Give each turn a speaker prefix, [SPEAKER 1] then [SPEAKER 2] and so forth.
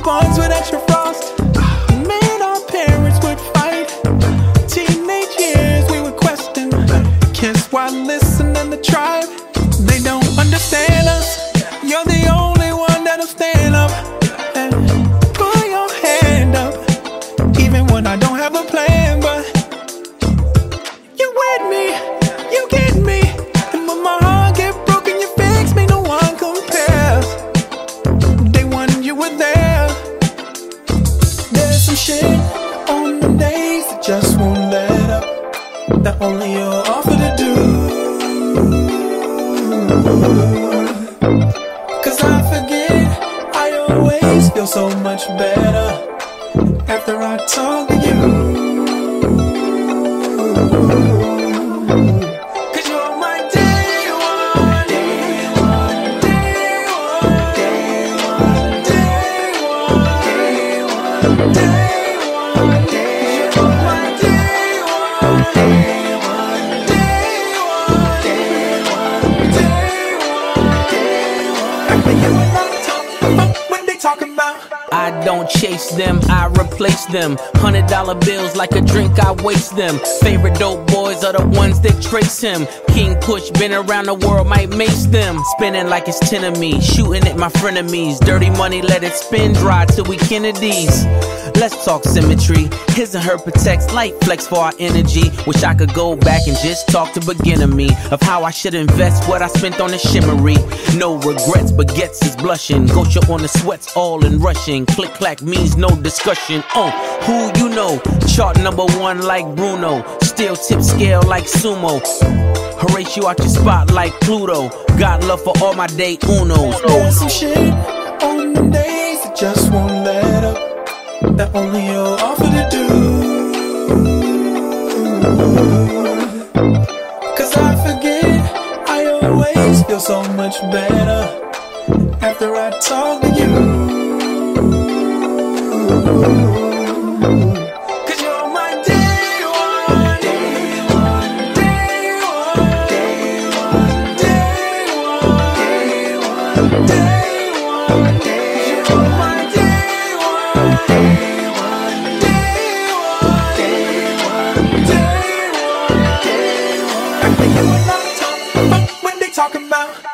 [SPEAKER 1] buns with extra frost. Made our parents would fight. Teenage years we would question kids while listening to Tribe. They don't understand us. You're the only one that'll stand up and put your hand up, even when I don't have a plan. But you with me, you get me, and when my heart get broken, you fix me. No one compares. Day one you were there. There's some shit on the days that just won't let up, that only you're offered to do. Cause I forget, I always feel so much better after I talk to you. Cause you're my day one, day one, day one, day one, day one, day one, day one. You're my day one, day one, day one, day one, day one. After you and I talk, when they talking about.
[SPEAKER 2] I don't chase them, I replace them. $100 bills like a drink, I waste them. Favorite dope boys are the ones that trace him. King Kush, been around the world, might mace them. Spinning like it's 10 of me, shooting at my frenemies. Dirty money, let it spin dry till we Kennedys. Let's talk symmetry. His and her protects, light flex for our energy. Wish I could go back and just talk to beginner me of how I should invest what I spent on the shimmery. No regrets, but gets is blushing. Gosha on the sweats, all in rushing. Click clack means no discussion. Who you know? Chart number one like Bruno. Still tip scale like sumo. Horatio out your spot like Pluto. Got love for all my day unos.
[SPEAKER 1] There's some shit on the days that just won't let up, that only you're offered to do. Cause I forget, I always feel so much better after I talk to you. Cause you're my day one, day one, day one, day one, day one, day one, day one, day one. You're my day one, day one, day one, day one, day one, day one. After you and I talk, when they talking about.